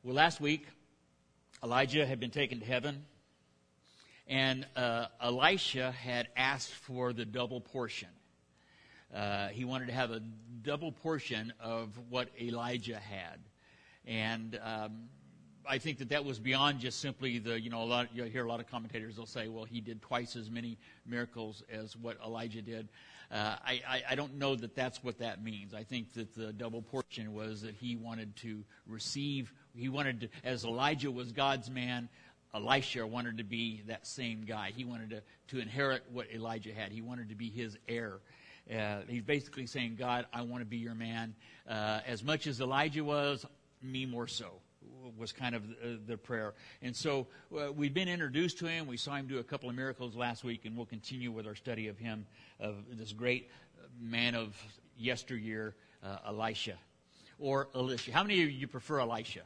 Well, last week, Elijah had been taken to heaven, and Elisha had asked for the double portion. He wanted to have a double portion of what Elijah had. And I think that was beyond just simply you hear a lot of commentators will say, well, he did twice as many miracles as what Elijah did. I don't know that that's what that means. I think that the double portion was that he wanted to receive, as Elijah was God's man, Elisha wanted to be that same guy. He wanted to inherit what Elijah had. He wanted to be his heir. He's basically saying, God, I want to be your man. As much as Elijah was, me more so, was kind of the prayer. And so we've been introduced to him. We saw him do a couple of miracles last week, and we'll continue with our study of him, of this great man of yesteryear, Elisha, or Elisha. How many of you prefer Elisha?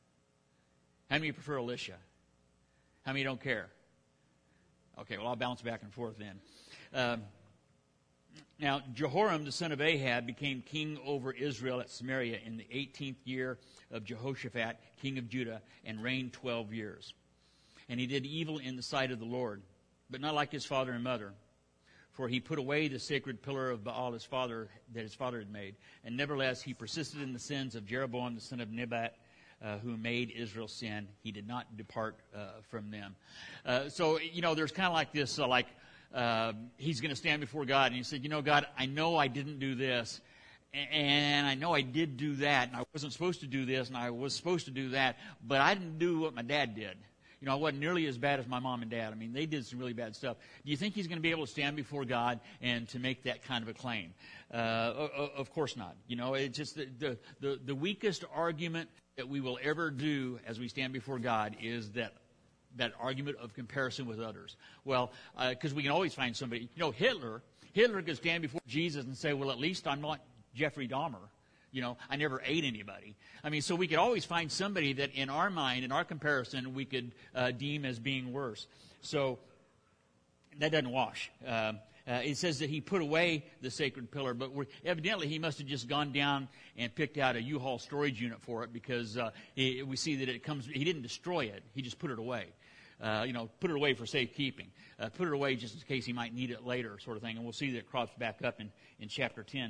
How many of you prefer Elisha? How many don't care? Okay, well, I'll bounce back and forth then. Now, Jehoram, the son of Ahab, became king over Israel at Samaria in the 18th year of Jehoshaphat, king of Judah, and reigned 12 years. And he did evil in the sight of the Lord, but not like his father and mother. For he put away the sacred pillar of Baal his father had made. And nevertheless, he persisted in the sins of Jeroboam, the son of Nebat, who made Israel sin. He did not depart from them. So, there's kind of like this, he's going to stand before God, and he said, God, I know I didn't do this, and I know I did do that, and I wasn't supposed to do this, and I was supposed to do that, but I didn't do what my dad did. I wasn't nearly as bad as my mom and dad. I mean, they did some really bad stuff. Do you think he's going to be able to stand before God and to make that kind of a claim? Of course not. It's just the weakest argument that we will ever do as we stand before God is that argument of comparison with others. Well, because we can always find somebody. Hitler could stand before Jesus and say, well, at least I'm not Jeffrey Dahmer. I never ate anybody. I mean, so we could always find somebody that in our mind, in our comparison, we could deem as being worse. So that doesn't wash. It says that he put away the sacred pillar, but evidently he must have just gone down and picked out a U-Haul storage unit for it, because we see that he didn't destroy it, he just put it away. Put it away for safekeeping. Put it away just in case he might need it later, sort of thing. And we'll see that it crops back up in chapter 10.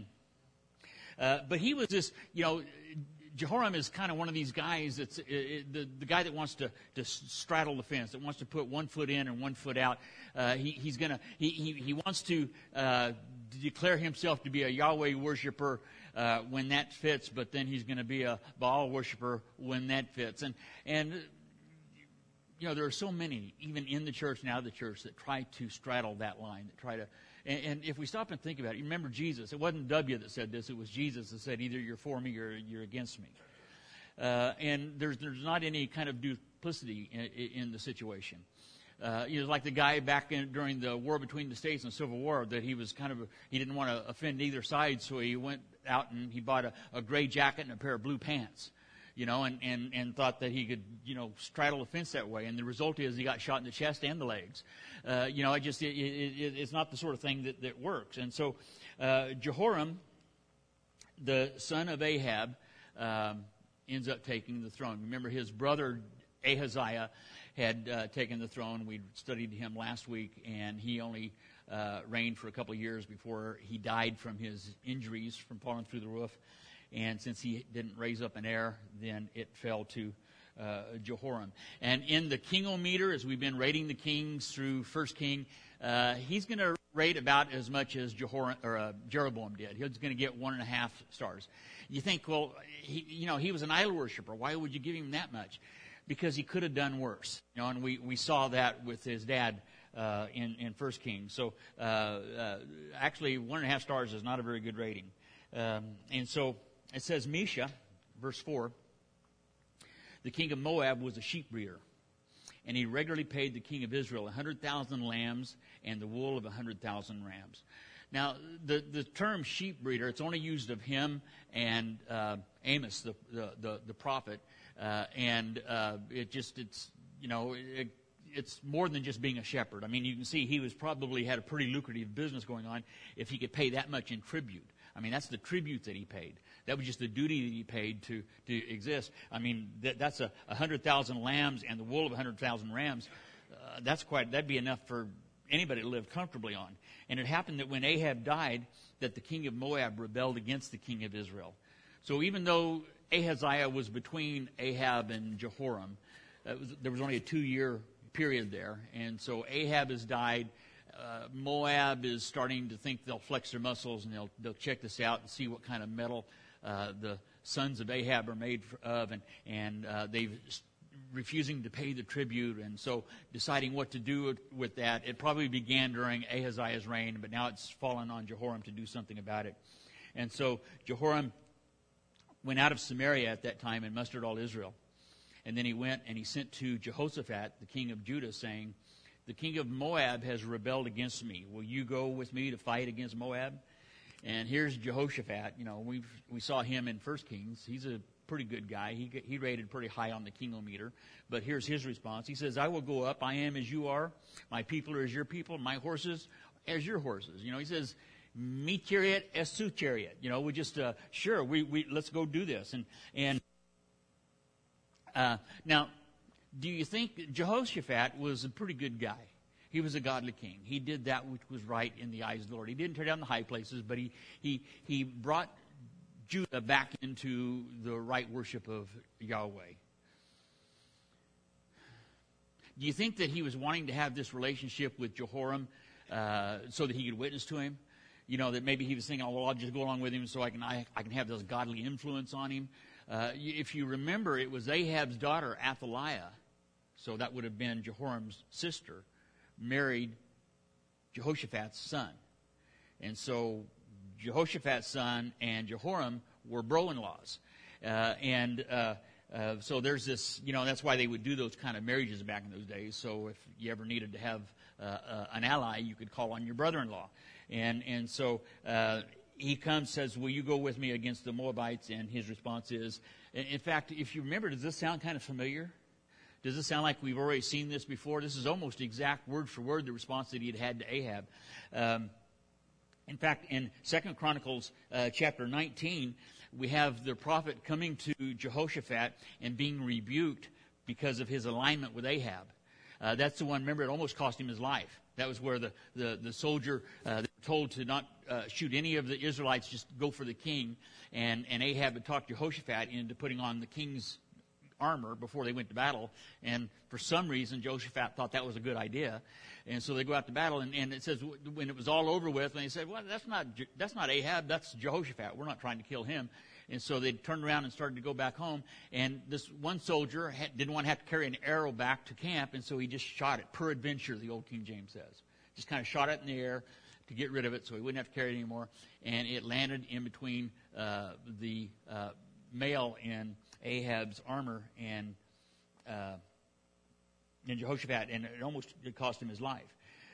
But he was this, Jehoram is kind of one of these guys that's the guy that wants to straddle the fence, that wants to put one foot in and one foot out. He wants to declare himself to be a Yahweh worshiper when that fits, but then he's going to be a Baal worshiper when that fits. And there are so many, even in the church and out of the church, that try to straddle that line, that try to. And if we stop and think about it, you remember Jesus. It wasn't W that said this. It was Jesus that said, either you're for me or you're against me. And there's not any kind of duplicity in the situation. Like the guy back during the war between the states and the Civil War, that he didn't want to offend either side, so he went out and he bought a gray jacket and a pair of blue pants. And thought that he could, straddle the fence that way. And the result is he got shot in the chest and the legs. It's not the sort of thing that works. And so Jehoram, the son of Ahab, ends up taking the throne. Remember, his brother Ahaziah had taken the throne. We studied him last week, and he only reigned for a couple of years before he died from his injuries from falling through the roof. And since he didn't raise up an heir, then it fell to Jehoram. And in the kingometer, as we've been rating the kings through 1 King, he's going to rate about as much as Jeroboam did. He's going to get 1.5 stars. You think, well, he was an idol worshiper. Why would you give him that much? Because he could have done worse. And we saw that with his dad in 1 King. So actually, 1.5 stars is not a very good rating. And so it says Mesha, verse 4, the king of Moab was a sheep breeder, and he regularly paid the king of Israel 100,000 lambs and the wool of 100,000 rams. Now, the term sheep breeder, it's only used of him and Amos, the prophet, and it's more than just being a shepherd. I mean, you can see he was probably had a pretty lucrative business going on if he could pay that much in tribute. I mean, that's the tribute that he paid. That was just the duty that he paid to exist. I mean, that's 100,000 lambs and the wool of 100,000 rams. That'd be enough for anybody to live comfortably on. And it happened that when Ahab died, that the king of Moab rebelled against the king of Israel. So even though Ahaziah was between Ahab and Jehoram, there was only a 2-year period there. And so Ahab has died. Moab is starting to think they'll flex their muscles and they'll check this out and see what kind of metal the sons of Ahab are made of, and they've refusing to pay the tribute, and so deciding what to do with that. It probably began during Ahaziah's reign, but now it's fallen on Jehoram to do something about it. And so Jehoram went out of Samaria at that time and mustered all Israel. And then he went and he sent to Jehoshaphat, the king of Judah, saying, "The king of Moab has rebelled against me. Will you go with me to fight against Moab?" And here's Jehoshaphat. You know, we saw him in 1 Kings. He's a pretty good guy. He rated pretty high on the kingometer. But here's his response. He says, "I will go up. I am as you are. My people are as your people. My horses as your horses." You know, he says, "Me chariot as su chariot." You know, we just sure we let's go do this. And now, do you think Jehoshaphat was a pretty good guy? He was a godly king. He did that which was right in the eyes of the Lord. He didn't tear down the high places, but he brought Judah back into the right worship of Yahweh. Do you think that he was wanting to have this relationship with Jehoram so that he could witness to him? You know, that maybe he was thinking, "Oh, well, I'll just go along with him so I can have this godly influence on him." If you remember, it was Ahab's daughter, Athaliah, so that would have been Jehoram's sister, married Jehoshaphat's son. And so Jehoshaphat's son and Jehoram were bro-in-laws. So there's this, you know, that's why they would do those kind of marriages back in those days. So if you ever needed to have an ally, you could call on your brother-in-law. And so he comes, says, "Will you go with me against the Moabites?" And his response is, in fact, if you remember, does this sound kind of familiar? Does this sound like we've already seen this before? This is almost exact word for word the response that he had to Ahab. In fact, in 2 Chronicles chapter 19, we have the prophet coming to Jehoshaphat and being rebuked because of his alignment with Ahab. That's the one, remember, it almost cost him his life. That was where the soldier they were told to not shoot any of the Israelites, just go for the king. And Ahab had talked Jehoshaphat into putting on the king's armor before they went to battle. And for some reason, Jehoshaphat thought that was a good idea. And so they go out to battle. And it says when it was all over with, and they said, "Well, that's not Ahab, that's Jehoshaphat. We're not trying to kill him." And so they turned around and started to go back home. And this one soldier didn't want to have to carry an arrow back to camp, and so he just shot it, peradventure, the old King James says. Just kind of shot it in the air to get rid of it so he wouldn't have to carry it anymore. And it landed in between the male in Ahab's armor and Jehoshaphat, and it almost cost him his life.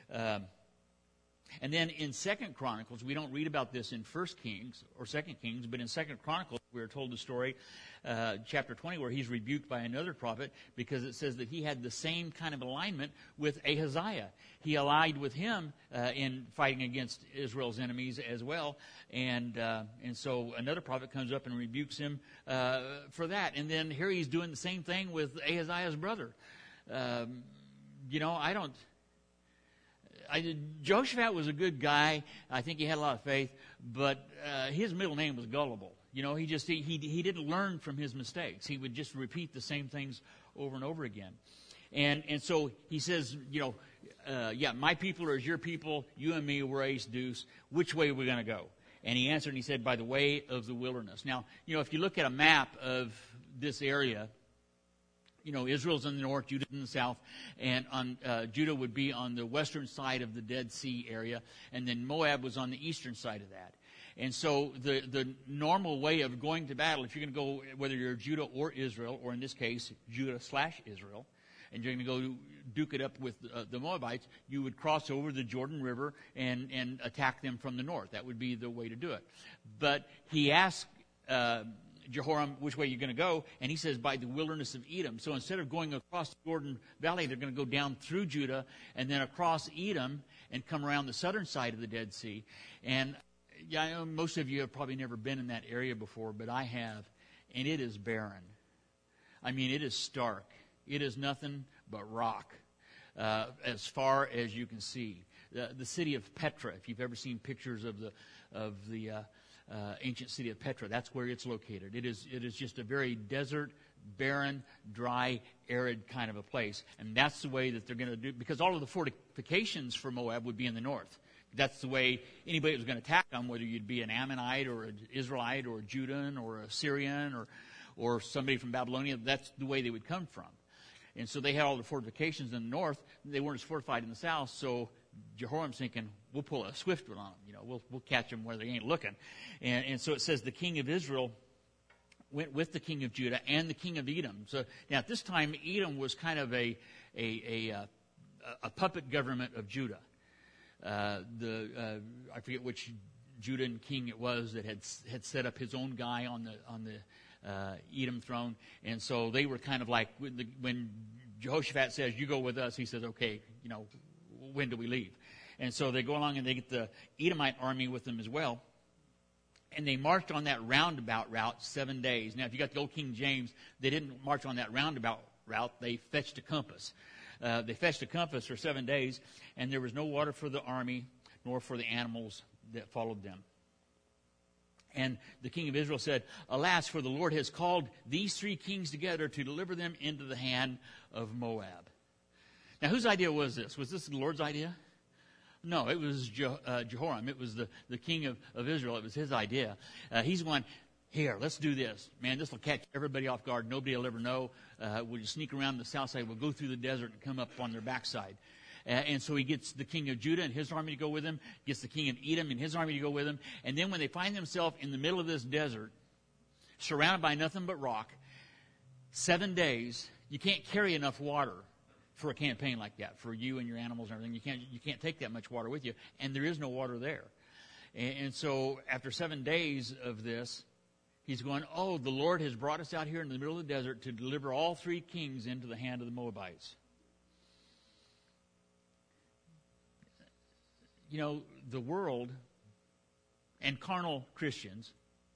And then in 2 Chronicles, we don't read about this in 1 Kings or 2 Kings, but in 2 Chronicles, we are told the story, chapter 20, where he's rebuked by another prophet because it says that he had the same kind of alignment with Ahaziah. He allied with him in fighting against Israel's enemies as well. And so another prophet comes up and rebukes him for that. And then here he's doing the same thing with Ahaziah's brother. Jehoshaphat was a good guy. I think he had a lot of faith, but his middle name was gullible. You know, he didn't learn from his mistakes. He would just repeat the same things over and over again. And so he says, my people are as your people. You and me were ace deuce. Which way are we going to go? And he answered and he said, by the way of the wilderness. Now, if you look at a map of this area, Israel's in the north, Judah's in the south, and Judah would be on the western side of the Dead Sea area, and then Moab was on the eastern side of that. And so the normal way of going to battle, if you're going to go, whether you're Judah or Israel, or in this case, Judah/Israel, and you're going to go duke it up with the Moabites, you would cross over the Jordan River and attack them from the north. That would be the way to do it. But he asked Jehoram, which way you're going to go, and he says, by the wilderness of Edom. So instead of going across the Jordan Valley, they're going to go down through Judah and then across Edom and come around the southern side of the Dead Sea. And Yeah, I know most of you have probably never been in that area before, but I have, and it is barren. I mean, it is stark. It is nothing but rock as far as you can see. The city of Petra, if you've ever seen pictures of the ancient city of Petra, that's where it's located. It is just a very desert, barren, dry, arid kind of a place. And that's the way that they're going to do, because all of the fortifications for Moab would be in the north. That's the way anybody that was going to attack them, whether you'd be an Ammonite or an Israelite or a Judean or a Syrian or somebody from Babylonia, that's the way they would come from. And so they had all the fortifications in the north. They weren't as fortified in the south, so Jehoram's thinking, we'll pull a swift one on them. We'll catch them where they ain't looking. And so it says the king of Israel went with the king of Judah and the king of Edom. So now at this time, Edom was kind of a puppet government of Judah. I forget which Judean king it was that had set up his own guy on the Edom throne, and so they were kind of like when Jehoshaphat says, "You go with us," he says, "Okay, when do we leave?" And so they go along and they get the Edomite army with them as well, and they marched on that roundabout route 7 days. Now, if you got the old King James, they didn't march on that roundabout route; they fetched a compass. They fetched a compass for 7 days, and there was no water for the army nor for the animals that followed them. And the king of Israel said, "Alas, for the Lord has called these 3 kings together to deliver them into the hand of Moab." Now, whose idea was this? Was this the Lord's idea? No, it was Jehoram. It was the king of Israel. It was his idea. He's going, "Here, let's do this. Man, this will catch everybody off guard. Nobody will ever know. We'll just sneak around the south side. We'll go through the desert and come up on their backside." And so he gets the king of Judah and his army to go with him, gets the king of Edom and his army to go with him. And then when they find themselves in the middle of this desert, surrounded by nothing but rock, 7 days, you can't carry enough water for a campaign like that, for you and your animals and everything. You can't take that much water with you, and there is no water there. And so after 7 days of this, he's going, "Oh, the Lord has brought us out here in the middle of the desert to deliver all 3 kings into the hand of the Moabites." The world and carnal Christians,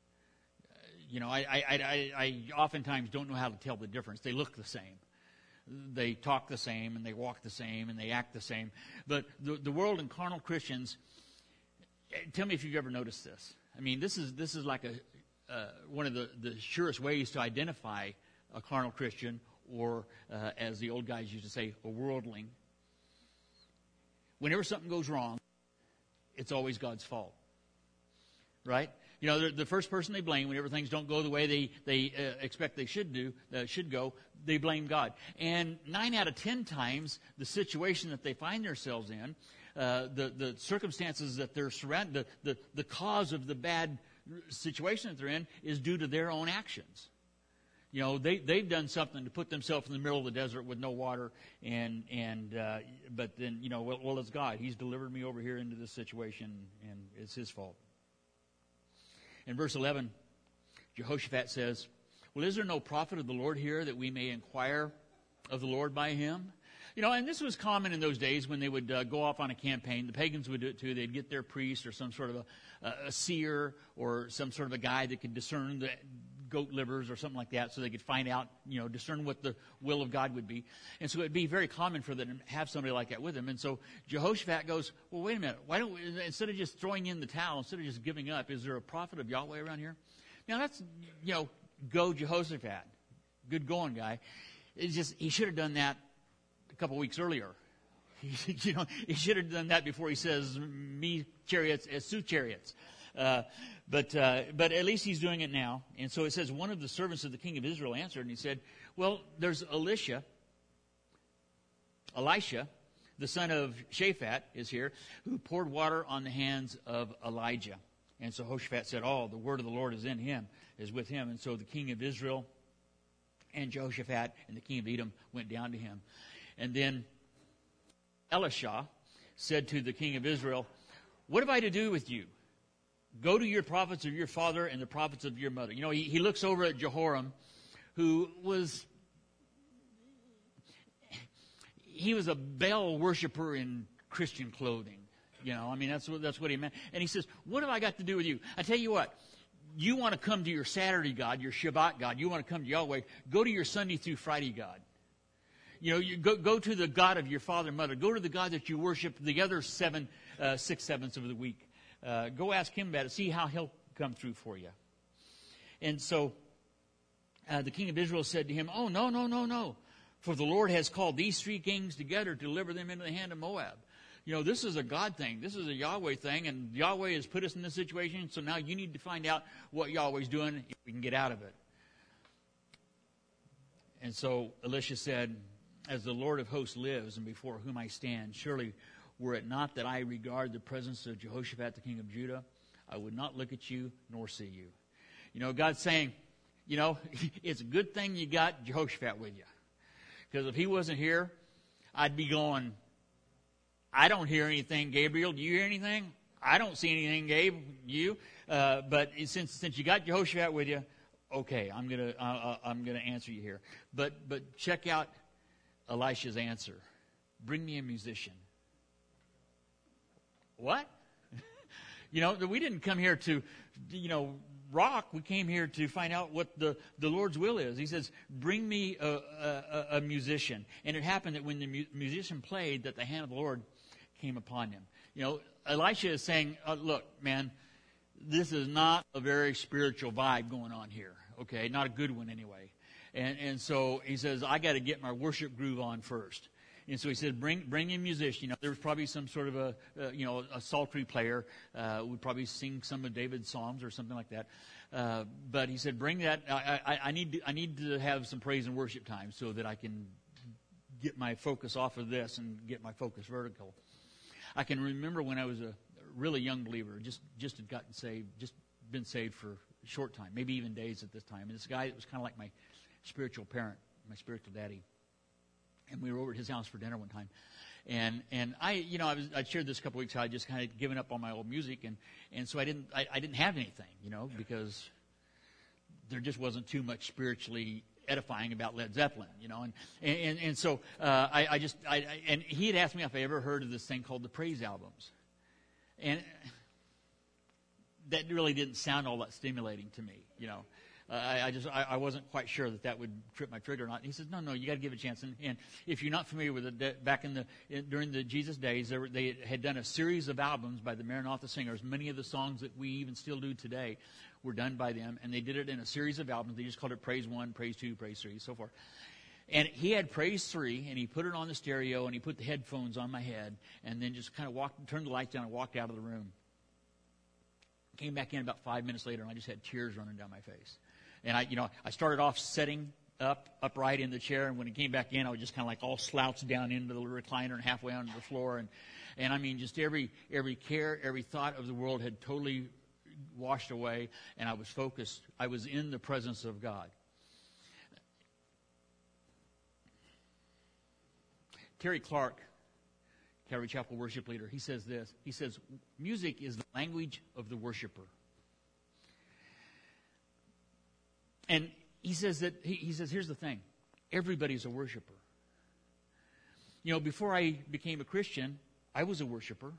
I oftentimes don't know how to tell the difference. They look the same. They talk the same, and they walk the same, and they act the same. But the world and carnal Christians, tell me if you've ever noticed this. I mean, this is like one of the surest ways to identify a carnal Christian, or as the old guys used to say, a worldling. Whenever something goes wrong, it's always God's fault, right? The first person they blame whenever things don't go the way they expect they should go, they blame God. And 9 out of 10 times, the situation that they find themselves in, the circumstances that they're surrounded, the cause of the bad situation that they're in is due to their own actions. They've done something to put themselves in the middle of the desert with no water, but then well, it's God. He's delivered me over here into this situation, and it's His fault. In verse 11, Jehoshaphat says, "Well, is there no prophet of the Lord here that we may inquire of the Lord by him?" And this was common in those days when they would go off on a campaign. The pagans would do it too. They'd get their priest or some sort of a seer or some sort of a guy that could discern the goat livers or something like that, so they could find out, discern what the will of God would be. And so it'd be very common for them to have somebody like that with them. And so Jehoshaphat goes, "Well, wait a minute. Why don't we, instead of just throwing in the towel, instead of just giving up, is there a prophet of Yahweh around here?" Now that's, go Jehoshaphat. Good going, guy. It's just, he should have done that a couple weeks earlier. He should have done that before he says, "Me chariots as Sue chariots." But at least he's doing it now. And so it says, one of the servants of the king of Israel answered, and he said, "Well, there's Elisha, the son of Shaphat, is here, who poured water on the hands of Elijah." And so Jehoshaphat said, "Oh, the word of the Lord is with him." And so the king of Israel and Jehoshaphat and the king of Edom went down to him. And then Elisha said to the king of Israel, "What have I to do with you? Go to your prophets of your father and the prophets of your mother." He looks over at Jehoram, who was a Baal worshiper in Christian clothing. I mean, that's what he meant. And he says, what have I got to do with you? I tell you what, you want to come to your Saturday God, your Shabbat God. You want to come to Yahweh. Go to your Sunday through Friday God. You go to the God of your father and mother. Go to the God that you worship the other 6/7 of the week. Go ask him about it. See how he'll come through for you. And so the king of Israel said to him, oh, no, no, no, no. For the Lord has called these 3 kings together to deliver them into the hand of Moab. This is a God thing. This is a Yahweh thing. And Yahweh has put us in this situation. So now you need to find out what Yahweh's doing if we can get out of it. And so Elisha said, as the Lord of hosts lives and before whom I stand, surely were it not that I regard the presence of Jehoshaphat, the king of Judah, I would not look at you nor see you. God's saying, it's a good thing you got Jehoshaphat with you. Because if he wasn't here, I'd be going, I don't hear anything, Gabriel. Do you hear anything? I don't see anything, Gabe. You? But since you got Jehoshaphat with you, okay, I'm gonna answer you here. But check out Elisha's answer. Bring me a musician. What? We didn't come here to, rock. We came here to find out what the Lord's will is. He says, bring me a musician. And it happened that when the musician played, that the hand of the Lord came upon him. Elisha is saying, look, man, this is not a very spiritual vibe going on here. Okay, not a good one anyway. And so he says, I got to get my worship groove on first. And so he said, bring in a musician. There was probably some sort of a psaltery player would probably sing some of David's psalms or something like that. But he said, bring that. I need to have some praise and worship time so that I can get my focus off of this and get my focus vertical. I can remember when I was a really young believer, just had gotten saved, just been saved for a short time, maybe even days at this time. And this guy that was kind of like my spiritual parent, my spiritual daddy. And we were over at his house for dinner one time. And I shared this a couple weeks ago. I just kind of given up on my old music. And so I didn't have anything, because there just wasn't too much spiritually edifying about Led Zeppelin, And so and he had asked me if I ever heard of this thing called the praise albums. And that really didn't sound all that stimulating to me, I wasn't quite sure that would trip my trigger or not. And he says, no, you got to give it a chance. And if you're not familiar with it, back during the Jesus days, they had done a series of albums by the Maranatha Singers. Many of the songs that we even still do today were done by them, and they did it in a series of albums. They just called it Praise 1, Praise 2, Praise 3, so forth. And he had Praise 3, and he put it on the stereo, and he put the headphones on my head, and then just kind of turned the lights down and walked out of the room. Came back in about 5 minutes later, and I just had tears running down my face. And I started off setting upright in the chair, and when he came back in, I was just kind of like all slouched down into the recliner and halfway onto the floor. And I mean, just every care, every thought of the world had totally washed away, and I was focused. I was in the presence of God. Terry Clark, Calvary Chapel worship leader, he says this. He says, music is the language of the worshiper. And he says here's the thing. Everybody's a worshiper. Before I became a Christian, I was a worshiper.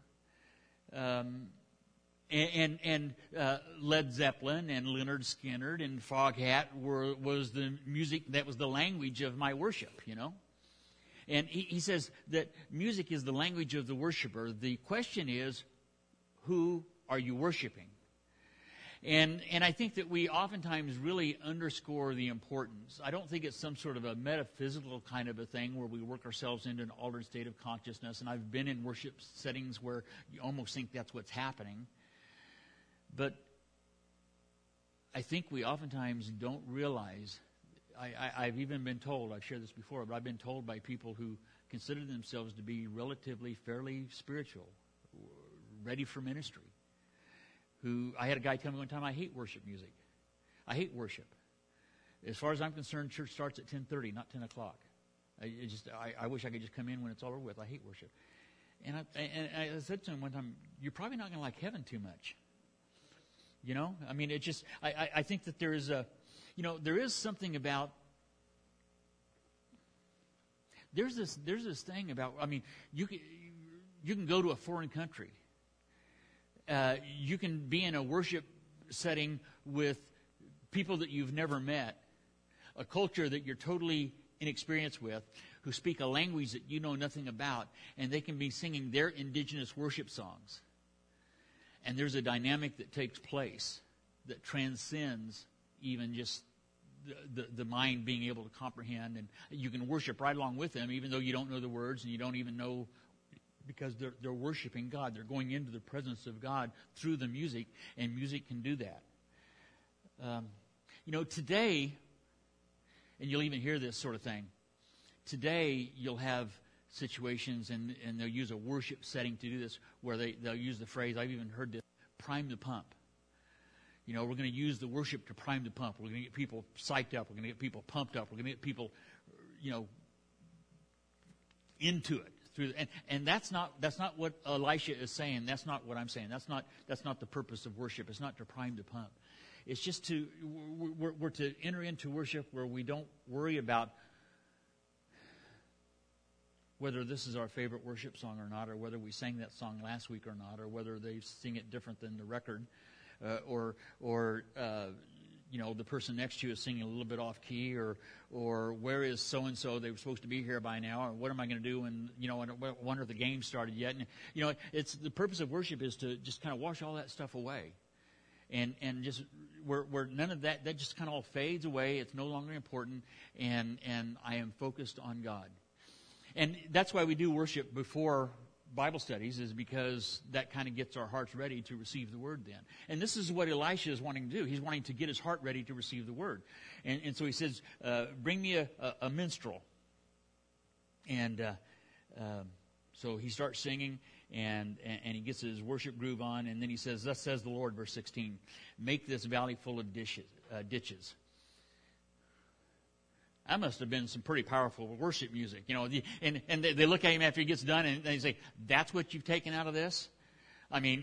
And Led Zeppelin and Leonard Skinner and Foghat was the music that was the language of my worship, And he says that music is the language of the worshiper. The question is, who are you worshiping? And I think that we oftentimes really underscore the importance. I don't think it's some sort of a metaphysical kind of a thing where we work ourselves into an altered state of consciousness. And I've been in worship settings where you almost think that's what's happening. But I think we oftentimes don't realize, I've even been told, I've shared this before, but I've been told by people who consider themselves to be relatively fairly spiritual, ready for ministry. I had a guy tell me one time, I hate worship music. I hate worship. As far as I'm concerned, church starts at 10:30, not 10 o'clock. I wish I could just come in when it's all over with. I hate worship. And I said to him one time, you're probably not going to like heaven too much. I mean, it just, I think that there is there is something about, there's this thing about, I mean, you can go to a foreign country you can be in a worship setting with people that you've never met, a culture that you're totally inexperienced with, who speak a language that you know nothing about, and they can be singing their indigenous worship songs. And there's a dynamic that takes place that transcends even just the mind being able to comprehend. And you can worship right along with them, even though you don't know the words and you don't even know, because they're worshiping God. They're going into the presence of God through the music, and music can do that. Today, and you'll even hear this sort of thing, today you'll have situations, and they'll use a worship setting to do this, where they'll use the phrase, I've even heard this, prime the pump. We're going to use the worship to prime the pump. We're going to get people psyched up. We're going to get people pumped up. We're going to get people, into it. And that's not what Elisha is saying. That's not what I'm saying. That's not the purpose of worship. It's not to prime the pump. It's just we're to enter into worship where we don't worry about whether this is our favorite worship song or not, or whether we sang that song last week or not, or whether they sing it different than the record, or the person next to you is singing a little bit off key, or where is so and so? They were supposed to be here by now, or what am I going to do? And I wonder if the game started yet. And it's the purpose of worship is to just kind of wash all that stuff away, and just where none of that just kind of all fades away. It's no longer important, and I am focused on God. And that's why we do worship before Bible studies, is because that kind of gets our hearts ready to receive the Word then. And this is what Elisha is wanting to do. He's wanting to get his heart ready to receive the Word. And so he says, bring me a minstrel. And so he starts singing, and he gets his worship groove on, and then he says, thus says the Lord, verse 16, make this valley full of ditches. That must have been some pretty powerful worship music, and they look at him after he gets done, and they say, that's what you've taken out of this? I mean,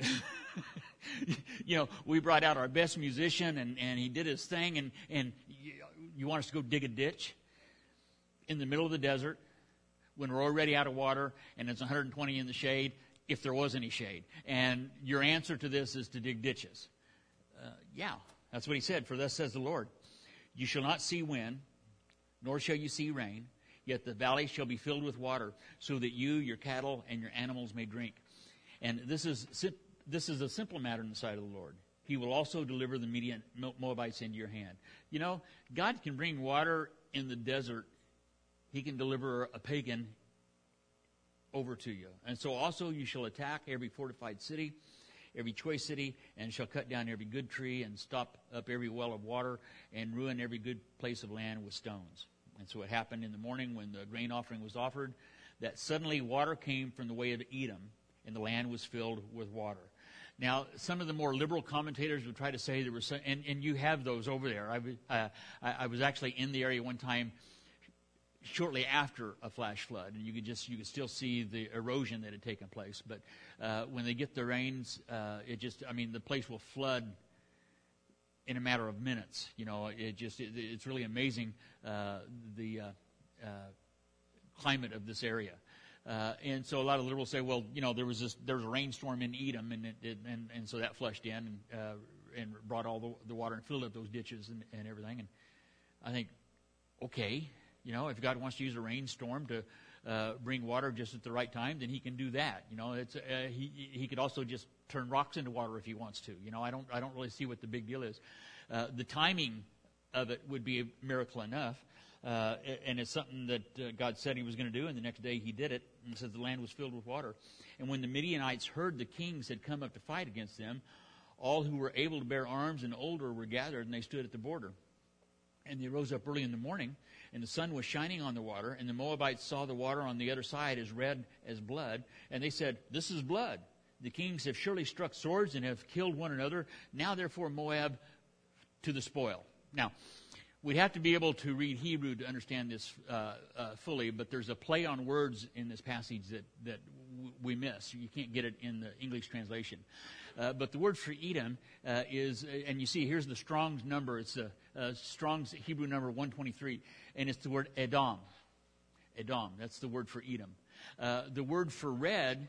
we brought out our best musician, and he did his thing, and you want us to go dig a ditch in the middle of the desert when we're already out of water, and it's 120 in the shade, if there was any shade. And your answer to this is to dig ditches. Yeah, that's what he said, for thus says the Lord, you shall not see wind, nor shall you see rain, yet the valley shall be filled with water, so that you, your cattle, and your animals may drink. And this is a simple matter in the sight of the Lord. He will also deliver the Midian Moabites into your hand. God can bring water in the desert. He can deliver a pagan over to you. And so also you shall attack every fortified city, every choice city, and shall cut down every good tree, and stop up every well of water, and ruin every good place of land with stones. And so it happened in the morning when the grain offering was offered, that suddenly water came from the way of Edom, and the land was filled with water. Now, some of the more liberal commentators would try to say there was some, and you have those over there. I was actually in the area one time shortly after a flash flood, and you could still see the erosion that had taken place. But when they get the rains, the place will flood in a matter of minutes. It's really amazing the climate of this area. And so a lot of liberals say, well, there was a rainstorm in Edom, and so that flushed in and brought all the water and filled up those ditches and everything. And I think, okay, if God wants to use a rainstorm to bring water just at the right time, then He can do that. He could also just turn rocks into water if He wants to. I don't really see what the big deal is. The timing of it would be a miracle enough, and it's something that God said He was going to do, and the next day He did it, and it says the land was filled with water. And when the Midianites heard the kings had come up to fight against them, all who were able to bear arms and older were gathered, and they stood at the border. And they rose up early in the morning, and the sun was shining on the water, and the Moabites saw the water on the other side as red as blood, and they said, this is blood. The kings have surely struck swords and have killed one another. Now, therefore, Moab to the spoil. Now, we'd have to be able to read Hebrew to understand this fully, but there's a play on words in this passage that we miss. You can't get it in the English translation. But the word for Edom is, and you see, here's the Strong's number. It's the Strong's Hebrew number 123, and it's the word Edom. Edom, that's the word for Edom. The word for red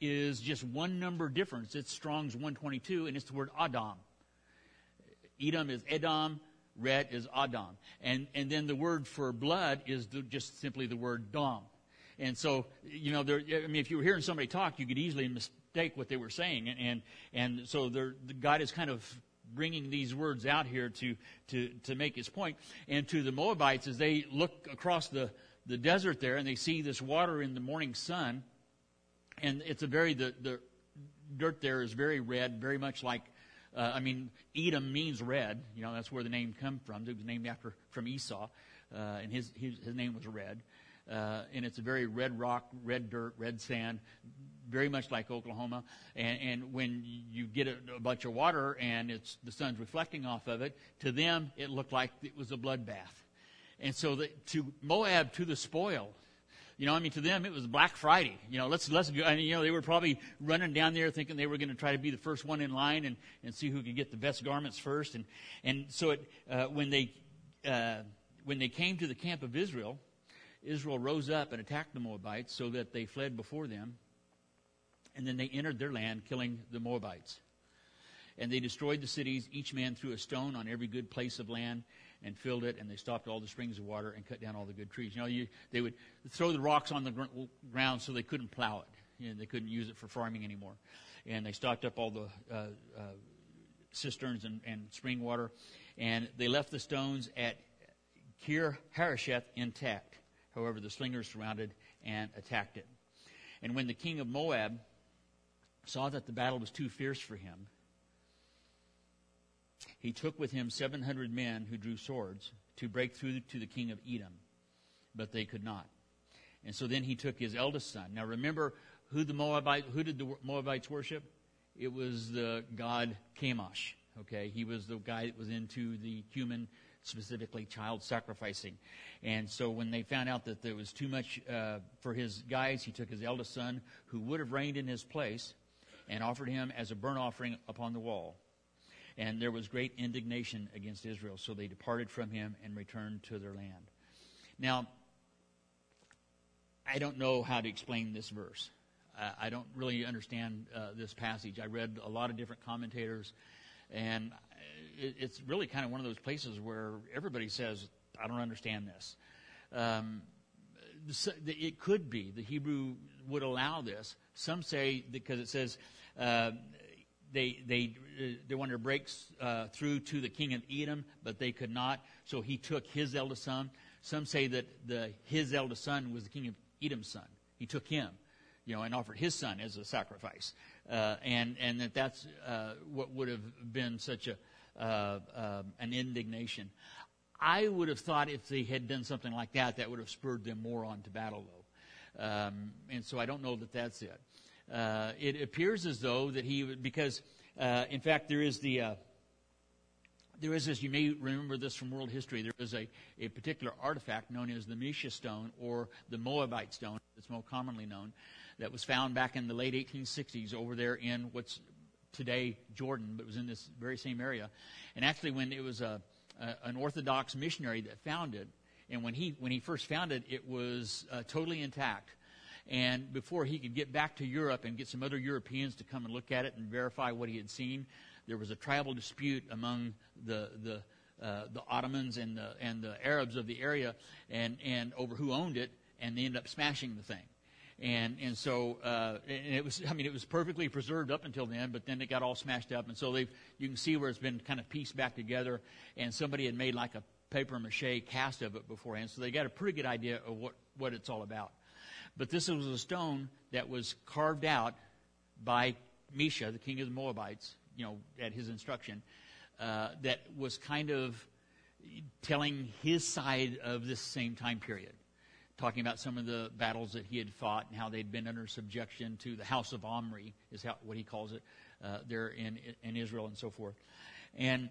is just one number difference. It's Strong's 122, and it's the word Adam. Edom is Edom, red is Adam. And then the word for blood is just simply the word Dam. And so, if you were hearing somebody talk, you could easily mistake what they were saying. And so God is kind of bringing these words out here to make his point. And to the Moabites, as they look across the desert there, and they see this water in the morning sun, and it's the dirt there is very red, very much like, Edom means red. That's where the name comes from. It was named from Esau, and his name was Red. And it's a very red rock, red dirt, red sand, very much like Oklahoma. And when you get a bunch of water and the sun's reflecting off of it, to them it looked like it was a bloodbath. And so to Moab, to the spoil. To them it was Black Friday. Let's go. They were probably running down there thinking they were going to try to be the first one in line and see who could get the best garments first. And so when they came to the camp of Israel, Israel rose up and attacked the Moabites so that they fled before them. And then they entered their land, killing the Moabites. And they destroyed the cities. Each man threw a stone on every good place of land and filled it, and they stopped all the springs of water and cut down all the good trees. They would throw the rocks on the ground so they couldn't plow it. They couldn't use it for farming anymore. And they stocked up all the cisterns and spring water. And they left the stones at Kir Hareseth intact. However, the slingers surrounded and attacked it. And when the king of Moab saw that the battle was too fierce for him, he took with him 700 men who drew swords to break through to the king of Edom, but they could not. And so then he took his eldest son. Now remember, who did the Moabites worship? It was the god Chemosh. Okay, he was the guy that was into the human, specifically child sacrificing. And so when they found out that there was too much for his guys, he took his eldest son, who would have reigned in his place, and offered him as a burnt offering upon the wall. And there was great indignation against Israel, so they departed from him and returned to their land. Now, I don't know how to explain this verse. I don't really understand this passage. I read a lot of different commentators, and it's really kind of one of those places where everybody says, I don't understand this. It could be the Hebrew would allow this. Some say because it says they wanted to break through to the king of Edom, but they could not. So he took his eldest son. Some say that his eldest son was the king of Edom's son. He took him, and offered his son as a sacrifice, and that's what would have been such an indignation. I would have thought if they had done something like that, that would have spurred them more on to battle, though. And so I don't know that that's it. It appears as though that because in fact there is this, you may remember this from world history, there is a particular artifact known as the Mesha stone, or the Moabite stone, it's more commonly known, that was found back in the late 1860s over there in what's today Jordan, but it was in this very same area. And actually when it was an Orthodox missionary that found it, and when he first found it, it was totally intact. And before he could get back to Europe and get some other Europeans to come and look at it and verify what he had seen, there was a tribal dispute among the Ottomans and the Arabs of the area, and over who owned it, and they ended up smashing the thing. And so it was perfectly preserved up until then, but then it got all smashed up, and so you can see where it's been kind of pieced back together, and somebody had made like a paper mache cast of it beforehand, so they got a pretty good idea of what it's all about. But this was a stone that was carved out by Mesha, the king of the Moabites, at his instruction, that was kind of telling his side of this same time period, talking about some of the battles that he had fought and how they'd been under subjection to the house of Omri, is what he calls it, there in Israel and so forth. And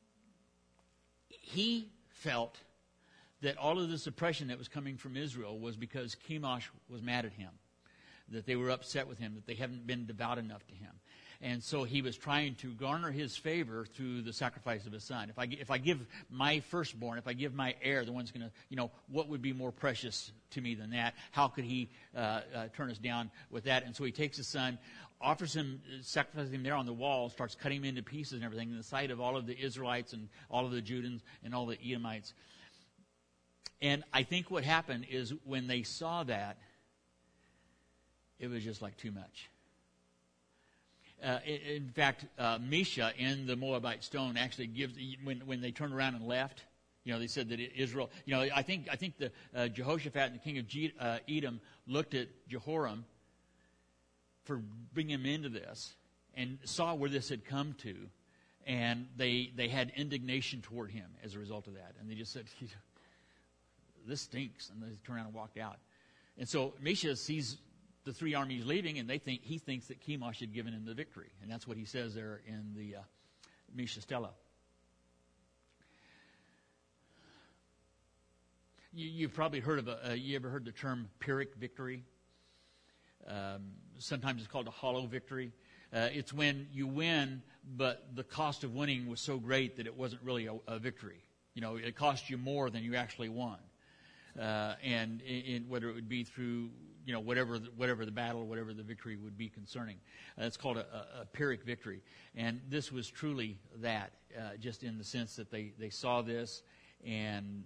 he felt that all of this oppression that was coming from Israel was because Chemosh was mad at him, that they were upset with him, that they haven't been devout enough to him. And so he was trying to garner his favor through the sacrifice of his son. If I give my firstborn, if I give my heir, the one's going to, what would be more precious to me than that? How could he turn us down with that? And so he takes his son, offers him, sacrifices him there on the wall, starts cutting him into pieces and everything in the sight of all of the Israelites and all of the Judans and all the Edomites. And I think what happened is when they saw that, it was just like too much. In fact, Mesha in the Moabite stone actually gives, when they turned around and left, they said that Israel, I think the Jehoshaphat and the king of Edom looked at Jehoram for bringing him into this and saw where this had come to, and they had indignation toward him as a result of that. And they just said, this stinks, and they turned around and walked out. And so Mesha sees the three armies leaving, and he thinks that Chemosh had given him the victory. And that's what he says there in the Mesha Stela. You've probably heard of you ever heard the term Pyrrhic victory? Sometimes it's called a hollow victory. It's when you win, but the cost of winning was so great that it wasn't really a victory. It cost you more than you actually won. And whether it would be through whatever the battle, whatever the victory would be concerning. It's called a Pyrrhic victory. And this was truly that, just in the sense that they saw this and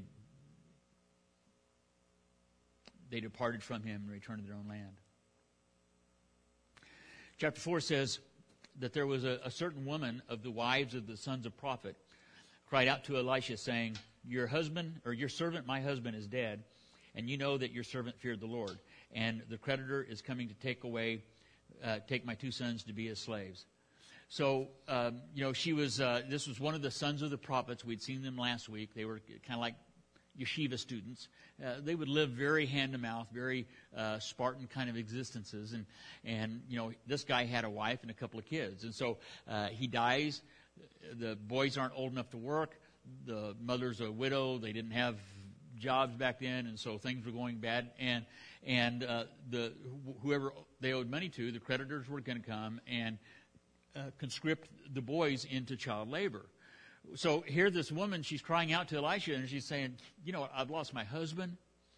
they departed from him and returned to their own land. Chapter 4 says that there was a certain woman of the wives of the sons of prophet cried out to Elisha, saying, your husband, or your servant, my husband, is dead, and you know that your servant feared the Lord, and the creditor is coming to take my two sons to be his slaves. So, she was, this was one of the sons of the prophets. We'd seen them last week. They were kind of like yeshiva students. They would live very hand-to-mouth, very Spartan kind of existences. And this guy had a wife and a couple of kids. And so he dies. The boys aren't old enough to work. The mother's a widow. They didn't have jobs back then, and so things were going bad. And whoever they owed money to, the creditors were going to come and conscript the boys into child labor. So here this woman, she's crying out to Elisha, and she's saying, I've lost my husband.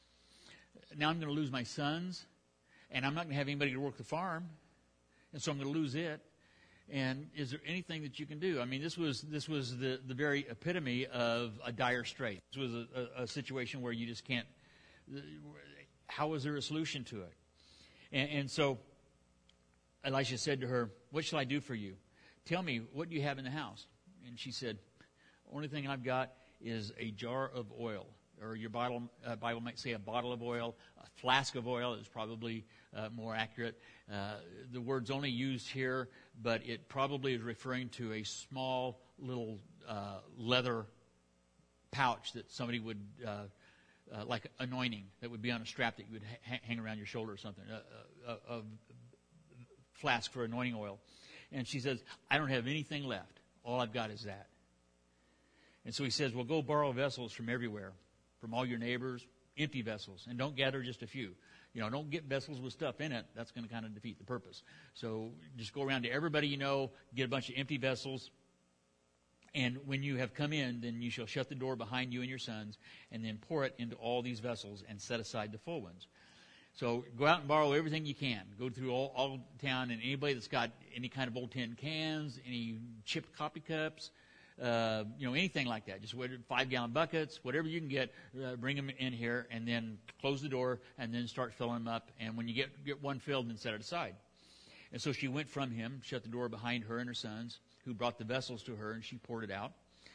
Now I'm going to lose my sons, and I'm not going to have anybody to work the farm, and so I'm going to lose it. And is there anything that you can do? I mean, this was the very epitome of a dire strait. This was a situation where you just can't. How is there a solution to it? And so Elisha said to her, what shall I do for you? Tell me, what do you have in the house? And she said, only thing I've got is a jar of oil. Or your Bible might say a bottle of oil. A flask of oil is probably more accurate. The word's only used here, but it probably is referring to a small little leather pouch that somebody would, like anointing, that would be on a strap that you would hang around your shoulder or something, a flask for anointing oil. And she says, I don't have anything left. All I've got is that. And so he says, well, go borrow vessels from everywhere, from all your neighbors, empty vessels, and don't gather just a few. Don't get vessels with stuff in it. That's going to kind of defeat the purpose. So just go around to everybody you know, get a bunch of empty vessels, and when you have come in, then you shall shut the door behind you and your sons, and then pour it into all these vessels and set aside the full ones. So go out and borrow everything you can. Go through all town, and anybody that's got any kind of old tin cans, any chipped coffee cups, anything like that. Just 5-gallon buckets, whatever you can get, bring them in here, and then close the door, and then start filling them up. And when you get one filled, then set it aside. And so she went from him, shut the door behind her and her sons, who brought the vessels to her, and she poured it out.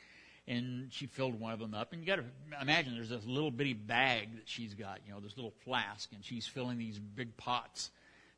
And she filled one of them up. And you got to imagine there's this little bitty bag that she's got, this little flask, and she's filling these big pots.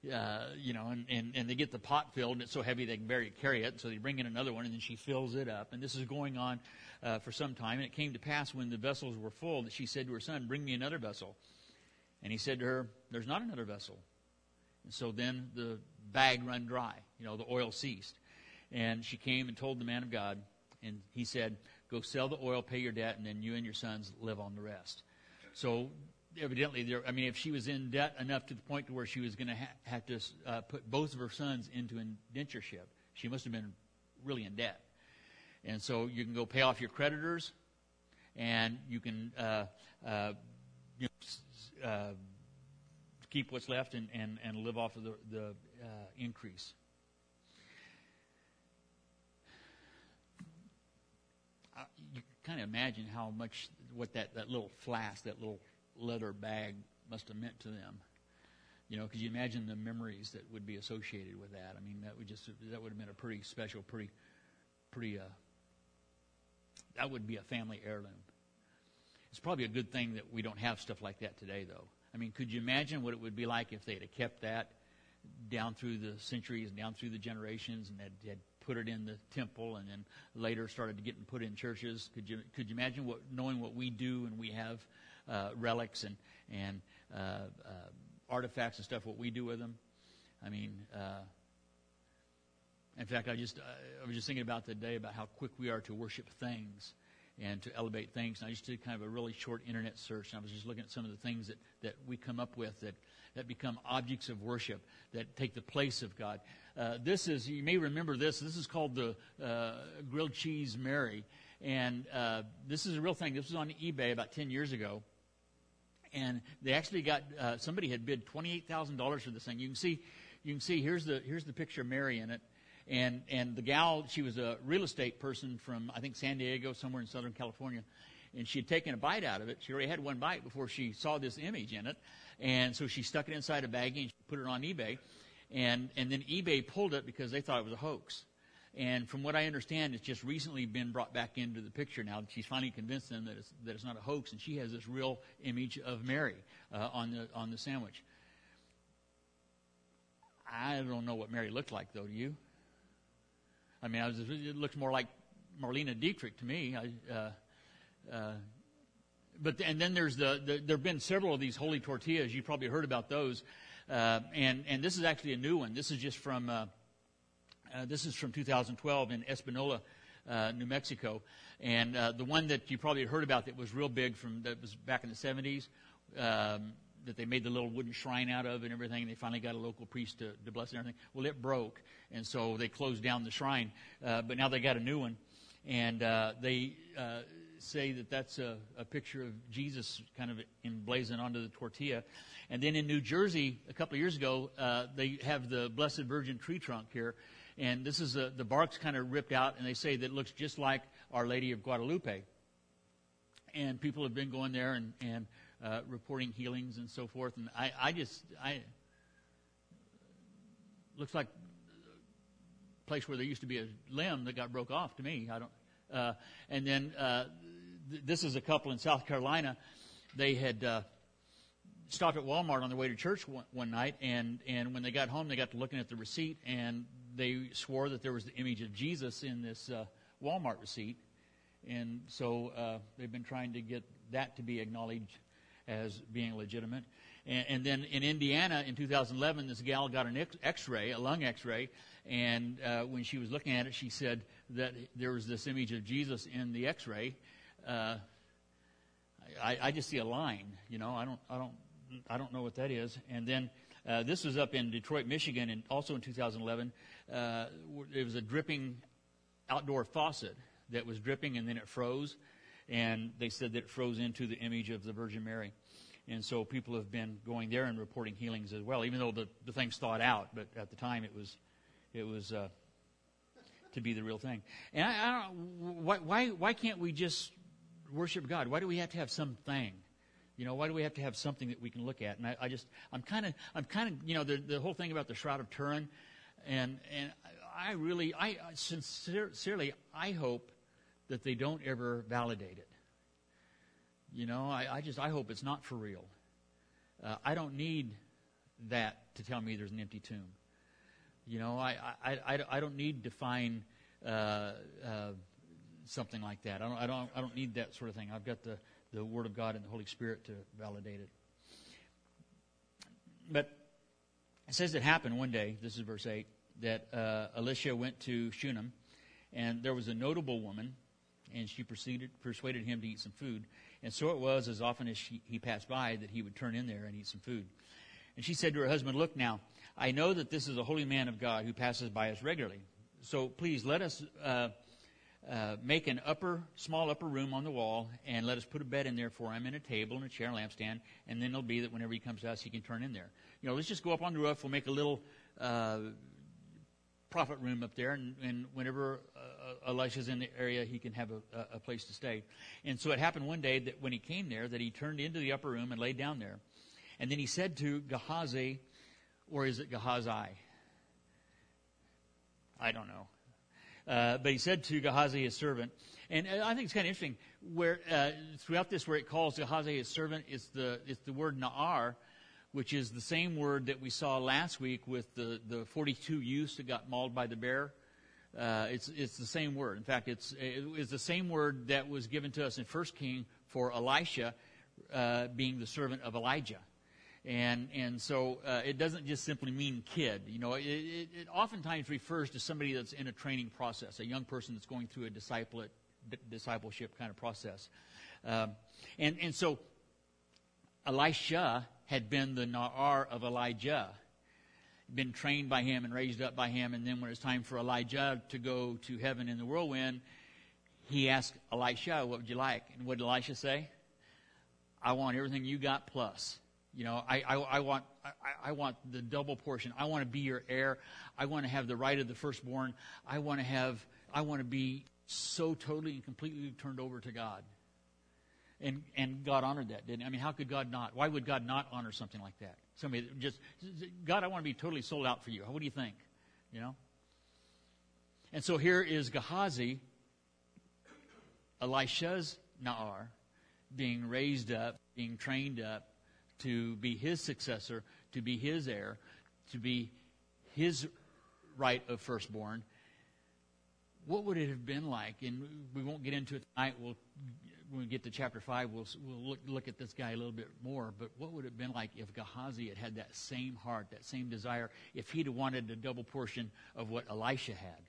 And they get the pot filled, and it's so heavy they can barely carry it. So they bring in another one, and then she fills it up. And this is going on for some time. And it came to pass when the vessels were full that she said to her son, bring me another vessel. And he said to her, there's not another vessel. And so then the bag run dry. The oil ceased. And she came and told the man of God, and he said, go sell the oil, pay your debt, and then you and your sons live on the rest. So evidently, if she was in debt enough to the point to where she was going to have to put both of her sons into indentureship, she must have been really in debt. And so you can go pay off your creditors, and you can keep what's left and live off of the increase. You kind of imagine how much, what that little flask, that little leather bag must have meant to them. Because you imagine the memories that would be associated with that. I mean, that would have been a pretty special, that would be a family heirloom. It's probably a good thing that we don't have stuff like that today, though. I mean, could you imagine what it would be like if they'd have kept that down through the centuries and down through the generations, and had put it in the temple, and then later started getting put in churches? Could you imagine knowing what we do, and we have relics and artifacts and stuff, what we do with them? I mean, in fact, I was just thinking about today about how quick we are to worship things and to elevate things. And I just did kind of a really short internet search, and I was just looking at some of the things that we come up with that become objects of worship, that take the place of God. This is, you may remember this is called the Grilled Cheese Mary. And this is a real thing. This was on eBay about 10 years ago. And they actually got, somebody had bid $28,000 for this thing. You can see here's the picture of Mary in it. And the gal, she was a real estate person from, I think, San Diego, somewhere in Southern California. And she had taken a bite out of it. She already had one bite before she saw this image in it. And so she stuck it inside a baggie and she put it on eBay. And then eBay pulled it because they thought it was a hoax. And from what I understand, it's just recently been brought back into the picture now. She's finally convinced them that it's not a hoax. And she has this real image of Mary on the sandwich. I don't know what Mary looked like, though, do you? I mean, it looks more like Marlene Dietrich to me. And then there's there have been several of these holy tortillas. You probably heard about those. And this is actually a new one. This is just from 2012 in Espanola, New Mexico. And the one that you probably heard about that was real big that was back in the 70s, that they made the little wooden shrine out of and everything. They finally got a local priest to bless it and everything. Well, it broke, and so they closed down the shrine. But now they got a new one. And they say that that's a picture of Jesus kind of emblazoned onto the tortilla. And then in New Jersey, a couple of years ago, they have the Blessed Virgin tree trunk here. And this is the bark's kind of ripped out, and they say that it looks just like Our Lady of Guadalupe. And people have been going there and reporting healings and so forth. And I looks like a place where there used to be a limb that got broke off to me. I don't. And then this is a couple in South Carolina. They had stopped at Walmart on their way to church one night, and when they got home, they got to looking at the receipt, and they swore that there was the image of Jesus in this Walmart receipt. And so they've been trying to get that to be acknowledged as being legitimate. And then in Indiana in 2011, this gal got an X-ray, a lung X-ray, and when she was looking at it, she said that there was this image of Jesus in the X-ray. I just see a line, I don't know what that is. And then this was up in Detroit, Michigan, and also in 2011. It was a dripping outdoor faucet that was dripping, and then it froze. And they said that it froze into the image of the Virgin Mary. And so people have been going there and reporting healings as well, even though the thing's thawed out. But at the time, it was to be the real thing. And I don't know, why can't we just worship God? Why do we have to have something? Why do we have to have something that we can look at? And I'm kind of, the whole thing about the Shroud of Turin, and I sincerely, I hope that they don't ever validate it. I hope it's not for real. I don't need that to tell me there's an empty tomb. I don't need to find something like that. I don't need that sort of thing. I've got the Word of God and the Holy Spirit to validate it. But it says it happened one day, this is verse 8, that Elisha went to Shunem, and there was a notable woman, and she persuaded him to eat some food. And so it was, as often as he passed by, that he would turn in there and eat some food. And she said to her husband, "Look now, I know that this is a holy man of God who passes by us regularly. So please let us make an small upper room on the wall, and let us put a bed in there for him, and a table and a chair and lamp-stand, and then it'll be that whenever he comes to us, he can turn in there. Let's just go up on the roof. We'll make a little prophet room up there, and whenever Elisha's in the area, he can have a place to stay." And so it happened one day that when he came there, that he turned into the upper room and laid down there. And then he said to Gehazi, or is it Gehazi? I don't know. But he said to Gehazi, his servant, and I think it's kind of interesting, where throughout this, where it calls Gehazi his servant, it's the word Na'ar, which is the same word that we saw last week with the 42 youths that got mauled by the bear. It's the same word. In fact, it's the same word that was given to us in 1 King for Elisha being the servant of Elijah. And so it doesn't just simply mean kid. It oftentimes refers to somebody that's in a training process, a young person that's going through a discipleship kind of process. And so Elisha had been the Na'ar of Elijah, been trained by him and raised up by him. And then when it's time for Elijah to go to heaven in the whirlwind, he asked Elisha, "What would you like?" And what did Elisha say? "I want everything you got plus. I want the double portion. I want to be your heir. I want to have the right of the firstborn. I want to be so totally and completely turned over to God." And God honored that, didn't he? I mean, how could God not? Why would God not honor something like that? Somebody just, "God, I want to be totally sold out for you. What do you think?" And so here is Gehazi, Elisha's Na'ar, being raised up, being trained up to be his successor, to be his heir, to be his right of firstborn. What would it have been like? And we won't get into it tonight. When we get to chapter 5, we'll look at this guy a little bit more. But what would it have been like if Gehazi had that same heart, that same desire, if he'd have wanted a double portion of what Elisha had?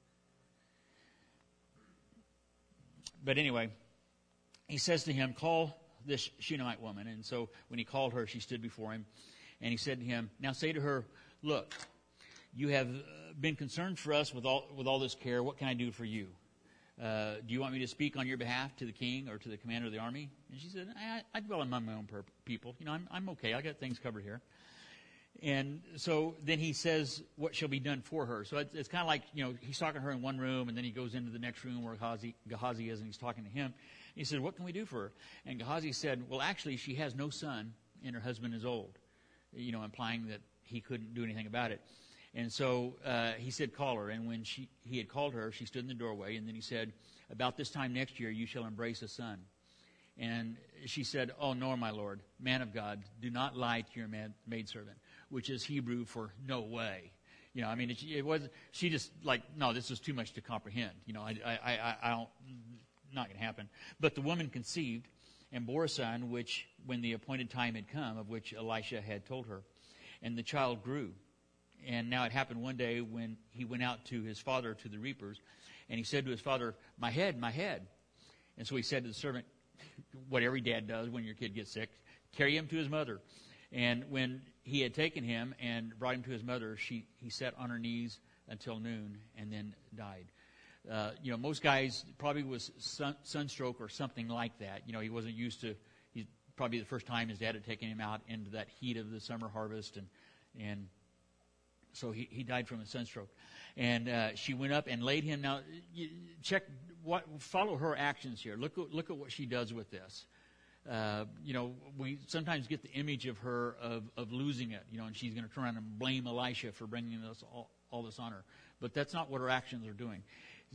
But anyway, he says to him, "Call this Shunammite woman." And so when he called her, she stood before him. And he said to him, "Now say to her, 'Look, you have been concerned for us with all this care. What can I do for you? Do you want me to speak on your behalf to the king or to the commander of the army?" And she said, I dwell among my own people. I'm okay. I got things covered here." And so then he says what shall be done for her. So it's kind of like, he's talking to her in one room, and then he goes into the next room where Gehazi is, and he's talking to him. He said, "What can we do for her?" And Gehazi said, "Well, actually, she has no son, and her husband is old," implying that he couldn't do anything about it. And so he said, "Call her." And when he had called her, she stood in the doorway. And then he said, "About this time next year, you shall embrace a son." And she said, "Oh, no, my lord, man of God, do not lie to your maidservant," which is Hebrew for "no way." It was, she just no, this is too much to comprehend. I don't, not going to happen. But the woman conceived and bore a son, which when the appointed time had come, of which Elisha had told her. And the child grew. And now it happened one day when he went out to his father to the reapers, and he said to his father, my head, my head." And so he said to the servant, what every dad does when your kid gets sick, "Carry him to his mother." And when he had taken him and brought him to his mother, he sat on her knees until noon and then died. Most guys probably was sunstroke or something like that. He wasn't used to, he's probably the first time his dad had taken him out into that heat of the summer harvest, and so he died from a sunstroke. And she went up and laid him. Now, follow her actions here. Look at what she does with this. We sometimes get the image of her of losing it, and she's going to turn around and blame Elisha for bringing us all this on her. But that's not what her actions are doing.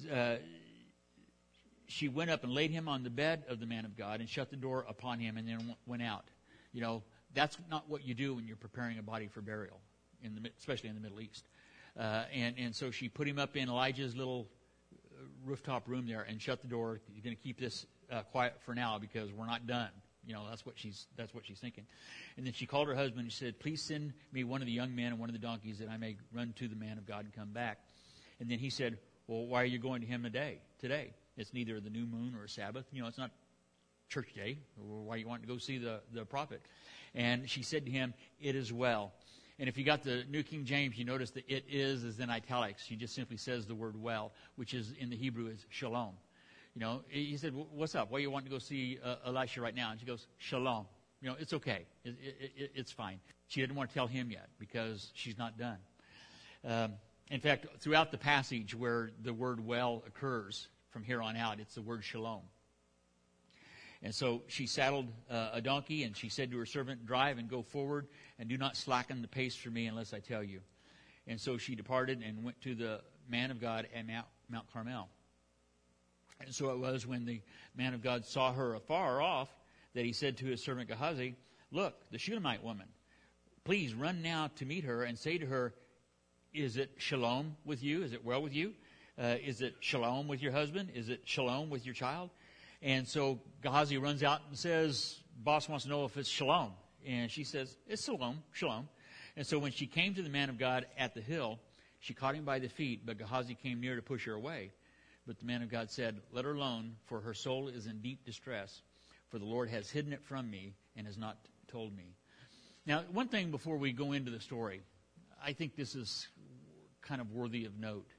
She went up and laid him on the bed of the man of God and shut the door upon him and then went out. That's not what you do when you're preparing a body for burial, especially in the Middle East. And so she put him up in Elijah's little rooftop room there and shut the door. You're going to keep this quiet for now because we're not done. That's what she's thinking. And then she called her husband and she said, "Please send me one of the young men and one of the donkeys that I may run to the man of God and come back." And then he said, "Well, why are you going to him today? It's neither the new moon or a Sabbath. It's not church day. Why you want to go see the prophet? And she said to him, "It is well." And if you got the New King James, you notice that "it is" in italics. She just simply says the word "well," which is in the Hebrew is shalom. You know, he said, "What's up? Why you want to go see Elisha right now?" And she goes, "Shalom." You know, it's okay. It's fine. She didn't want to tell him yet because she's not done. In fact, throughout the passage where the word "well" occurs from here on out, it's the word "shalom." And so she saddled a donkey, and she said to her servant, "Drive and go forward, and do not slacken the pace for me unless I tell you." And so she departed and went to the man of God at Mount Carmel. And so it was when the man of God saw her afar off that he said to his servant Gehazi, "Look, the Shunammite woman. Please run now to meet her and say to her, 'Is it shalom with you? Is it well with you? Is it shalom with your husband? Is it shalom with your child?'" And so Gehazi runs out and says, "Boss wants to know if it's shalom." And she says, "It's shalom, shalom." And so when she came to the man of God at the hill, she caught him by the feet, but Gehazi came near to push her away. But the man of God said, "Let her alone, for her soul is in deep distress, for the Lord has hidden it from me and has not told me." Now, one thing before we go into the story, I think this is kind of worthy of note.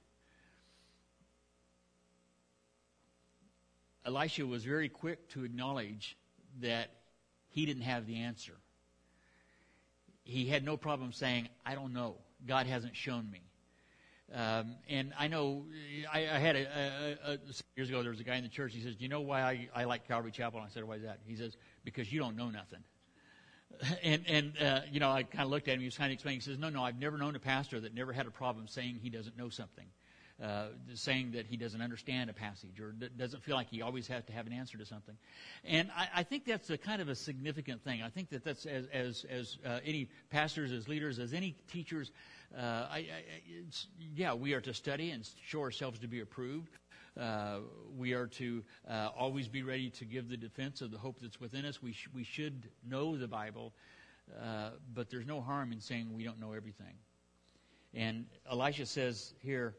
Elisha was very quick to acknowledge that he didn't have the answer. He had no problem saying, "I don't know. God hasn't shown me." And I know, I had years ago, there was a guy in the church, he says, "Do you know why I like Calvary Chapel?" And I said, "Why is that?" He says, "Because you don't know nothing." And you know, I kind of looked at him, he was kind of explaining, he says, No, I've never known a pastor that never had a problem saying he doesn't know something. Saying that he doesn't understand a passage or doesn't feel like he always has to have an answer to something. And I think that's a kind of a significant thing. I think that's as any pastors, as leaders, as any teachers, we are to study and show ourselves to be approved. We are to always be ready to give the defense of the hope that's within us. We should know the Bible, but there's no harm in saying we don't know everything. And Elisha says here,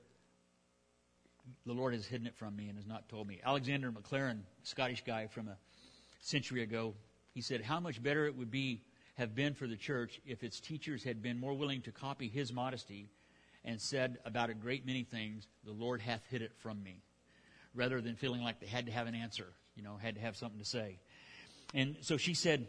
"The Lord has hidden it from me and has not told me." Alexander McLaren, Scottish guy from a century ago, he said, "How much better it would have been for the church if its teachers had been more willing to copy his modesty and said about a great many things, 'The Lord hath hid it from me,' rather than feeling like they had to have an answer, had to have something to say." And so she says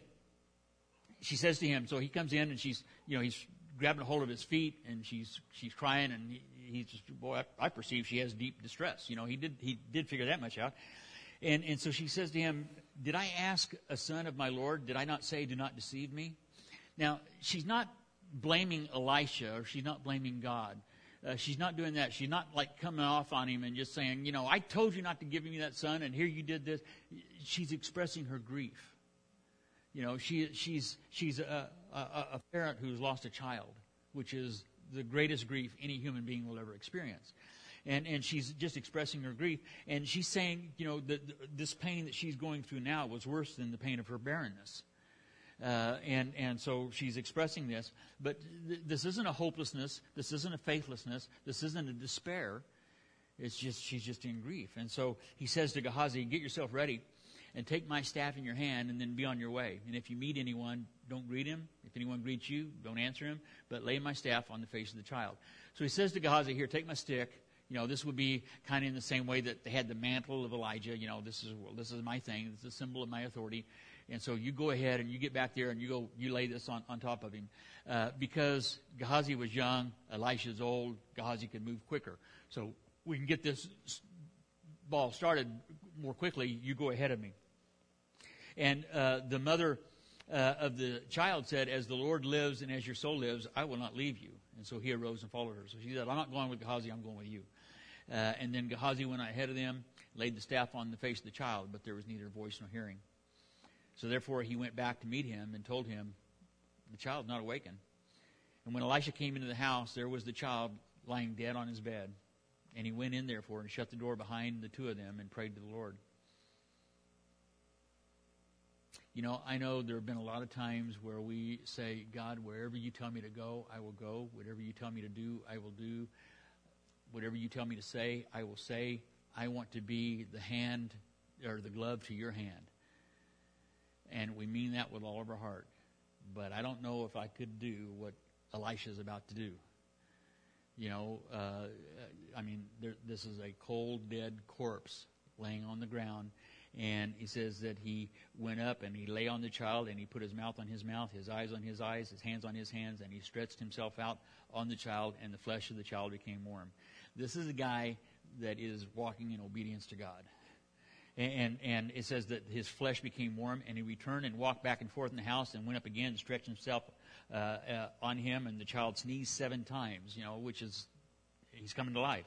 to him, so he comes in and he's grabbing a hold of his feet and she's crying, and he's just, boy, I perceive she has deep distress. He did figure that much out. And so she says to him, "Did I ask a son of my Lord? Did I not say, 'Do not deceive me'?" Now, she's not blaming Elisha, or she's not blaming God. She's not doing that. She's not like coming off on him and just saying, "I told you not to give me that son, and here you did this." She's expressing her grief. She's a parent who's lost a child, which is the greatest grief any human being will ever experience. And she's just expressing her grief. And she's saying, this pain that she's going through now was worse than the pain of her barrenness. And so she's expressing this. But this isn't a hopelessness. This isn't a faithlessness. This isn't a despair. It's just, she's just in grief. And so he says to Gehazi, "Get yourself ready and take my staff in your hand and then be on your way. And if you meet anyone, don't greet him. If anyone greets you, don't answer him, but lay my staff on the face of the child." So he says to Gehazi, "Here, take my stick." This would be kind of in the same way that they had the mantle of Elijah. This is my thing. This is a symbol of my authority. And so you go ahead and you get back there and you lay this on top of him. Because Gehazi was young, Elisha's old, Gehazi could move quicker. So we can get this ball started more quickly. You go ahead of me. And the mother of the child said, "As the Lord lives and as your soul lives, I will not leave you." And so he arose and followed her. So she said, "I'm not going with Gehazi, I'm going with you." And then Gehazi went ahead of them, laid the staff on the face of the child, but there was neither voice nor hearing. So therefore he went back to meet him and told him, "The child not awakened." And when Elisha came into the house, there was the child lying dead on his bed. And he went in therefore and shut the door behind the two of them and prayed to the Lord. I know there have been a lot of times where we say, "God, wherever you tell me to go, I will go. Whatever you tell me to do, I will do. Whatever you tell me to say, I will say. I want to be the hand or the glove to your hand." and we mean that with all of our heart. But I don't know if I could do what Elisha's about to do. This is a cold, dead corpse laying on the ground. And he says that he went up and he lay on the child and he put his mouth on his mouth, his eyes on his eyes, his hands on his hands, and he stretched himself out on the child, and the flesh of the child became warm. This is a guy that is walking in obedience to God. And it says that his flesh became warm, and he returned and walked back and forth in the house and went up again and stretched himself on him, and the child sneezed 7 times, which is, he's coming to life.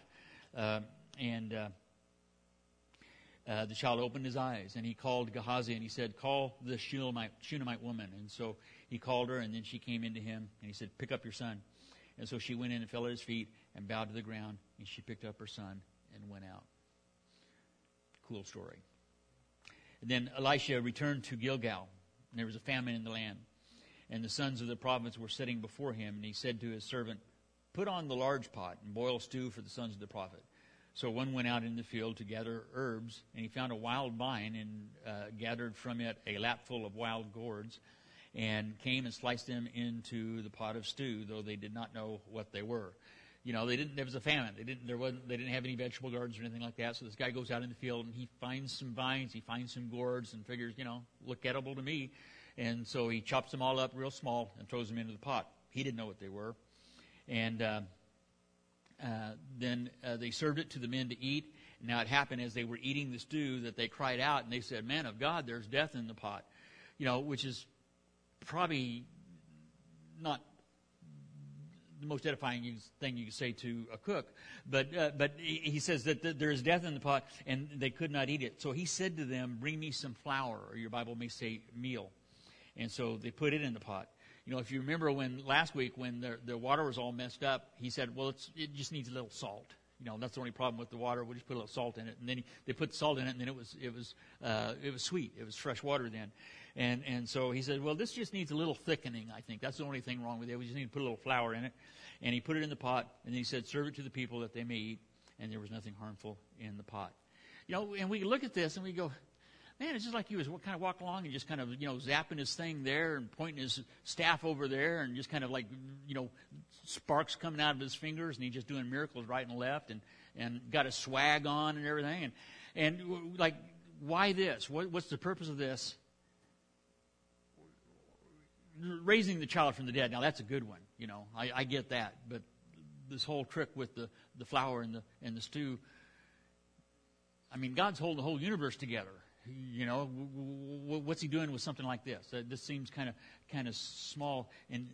The child opened his eyes, and he called Gehazi, and he said, "Call the Shunammite woman." And so he called her, and then she came into him, and he said, "Pick up your son." And so she went in and fell at his feet and bowed to the ground, and she picked up her son and went out. Cool story. And then Elisha returned to Gilgal, and there was a famine in the land. And the sons of the province were sitting before him, and he said to his servant, "Put on the large pot and boil stew for the sons of the prophet." So one went out in the field to gather herbs, and he found a wild vine and gathered from it a lapful of wild gourds, and came and sliced them into the pot of stew, though they did not know what they were. There was a famine. They didn't have any vegetable gardens or anything like that. So this guy goes out in the field and he finds some vines, he finds some gourds, and figures, look edible to me. And so he chops them all up real small and throws them into the pot. He didn't know what they were. And then they served it to the men to eat. Now it happened as they were eating the stew that they cried out and they said, "Man of God, there's death in the pot," which is probably not the most edifying thing you can say to a cook. But he says that there is death in the pot, and they could not eat it. So he said to them, "Bring me some flour," or your Bible may say meal. And so they put it in the pot. If you remember last week when the water was all messed up, he said, "Well, it just needs a little salt. That's the only problem with the water. We'll just put a little salt in it." And then they put salt in it, and then it was sweet. It was fresh water then. And so he said, "Well, this just needs a little thickening, I think. That's the only thing wrong with it. We just need to put a little flour in it." And he put it in the pot, and then he said, "Serve it to the people that they may eat." And there was nothing harmful in the pot. And we look at this and we go, man, it's just like he was kind of walking along and just kind of, zapping his thing there and pointing his staff over there and just kind of like, sparks coming out of his fingers, and he's just doing miracles right and left and got a swag on and everything. And like, why this? What's the purpose of this? Raising the child from the dead. Now, that's a good one. I get that. But this whole trick with the flour and the stew, God's holding the whole universe together. What's he doing with something like this? This seems kind of small. And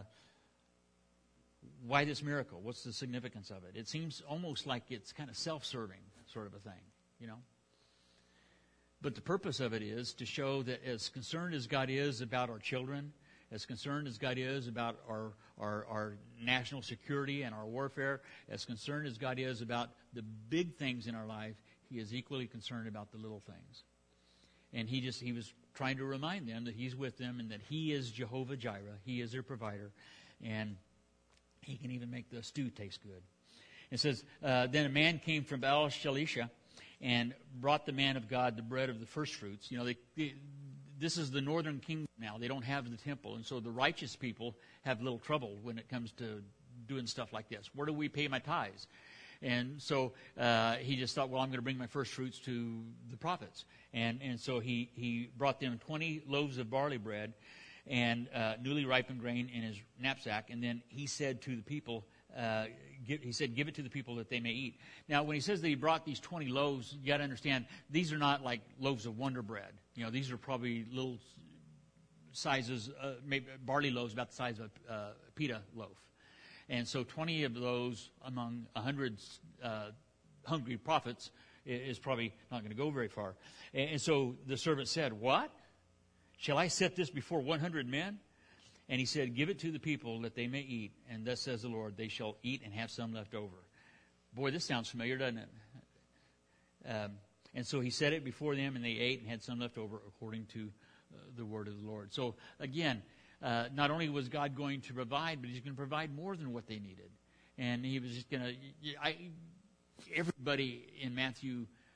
why this miracle? What's the significance of it? It seems almost like it's kind of self-serving sort of a thing, But the purpose of it is to show that as concerned as God is about our children, as concerned as God is about our national security and our warfare, as concerned as God is about the big things in our life, he is equally concerned about the little things. And he was trying to remind them that he's with them and that he is Jehovah Jireh. He is their provider. And he can even make the stew taste good. It says, then a man came from Baal Shalisha and brought the man of God the bread of the first fruits. This is the northern kingdom now. They don't have the temple. And so the righteous people have little trouble when it comes to doing stuff like this. Where do we pay my tithes? And so he just thought, well, I'm going to bring my first fruits to the prophets. And so he brought them 20 loaves of barley bread and newly ripened grain in his knapsack. And then he said to the people, give it to the people that they may eat. Now, when he says that he brought these 20 loaves, you got to understand, these are not like loaves of Wonder Bread. These are probably little sizes, maybe barley loaves about the size of a pita loaf. And so 20 of those among 100 hungry prophets is probably not going to go very far. And so the servant said, "What? Shall I set this before 100 men?" And he said, "Give it to the people that they may eat. And thus says the Lord, they shall eat and have some left over." Boy, this sounds familiar, doesn't it? And so he set it before them, and they ate and had some left over according to the word of the Lord. So again, not only was God going to provide, but he's going to provide more than what they needed. And he was just going to... Everybody in Matthew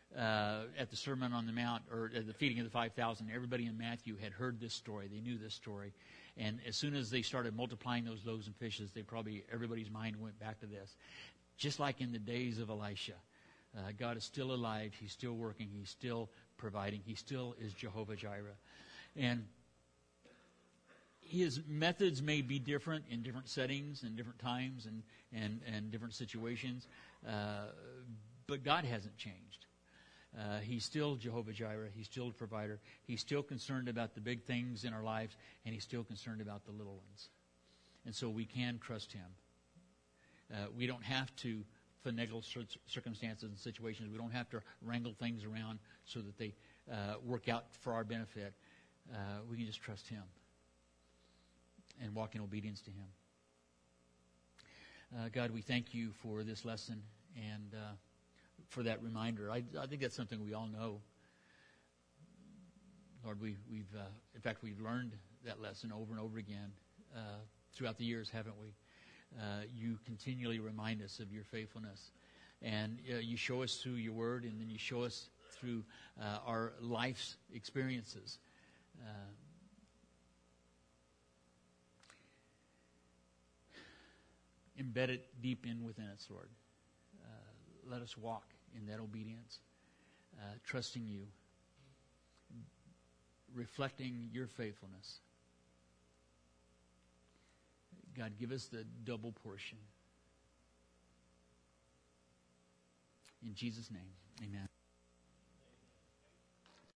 at the Sermon on the Mount, or at the feeding of the 5,000, everybody in Matthew had heard this story. They knew this story. And as soon as they started multiplying those loaves and fishes, everybody's mind went back to this. Just like in the days of Elisha, God is still alive. He's still working. He's still providing. He still is Jehovah Jireh. And his methods may be different in different settings and different times and different situations, but God hasn't changed. He's still Jehovah Jireh. He's still a provider. He's still concerned about the big things in our lives, and he's still concerned about the little ones. And so we can trust him. We don't have to finagle circumstances and situations. We don't have to wrangle things around so that they work out for our benefit. We can just trust him and walk in obedience to him. God, we thank you for this lesson and for that reminder. I think that's something we all know. Lord, we've learned that lesson over and over again throughout the years, haven't we? You continually remind us of your faithfulness. And you show us through your word, and then you show us through our life's experiences. Embed it deep in within us, Lord. Let us walk in that obedience, trusting you, reflecting your faithfulness. God, give us the double portion. In Jesus' name, amen.